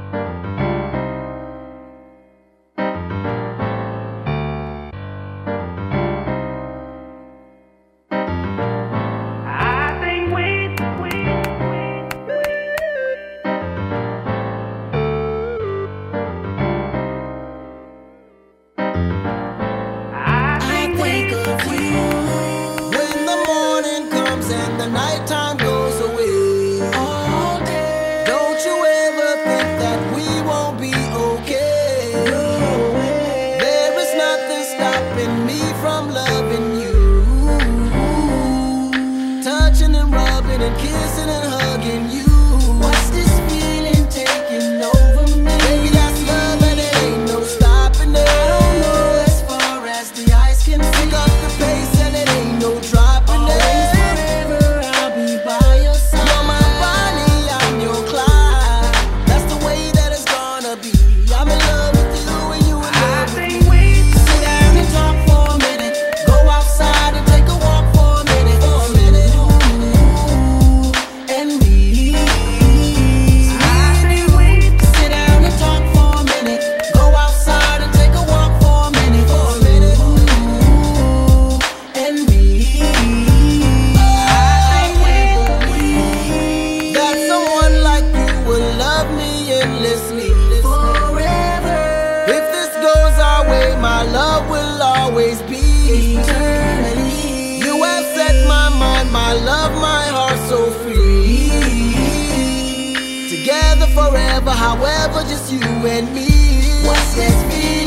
Nighttime goes away. All day. Don't you ever think that we won't be okay? No way. There is nothing stopping me from loving you. Touching and rubbing and kissing and hugging you. What's this feeling taking over me? Baby, that's love and it ain't no stopping it. I don't know as far as the eyes can see. Pick up the pace and it ain't no dropping it. My love will always be eternity. You have set my mind, my love, my heart so free. Together forever, however, just you and me. What's this feeling?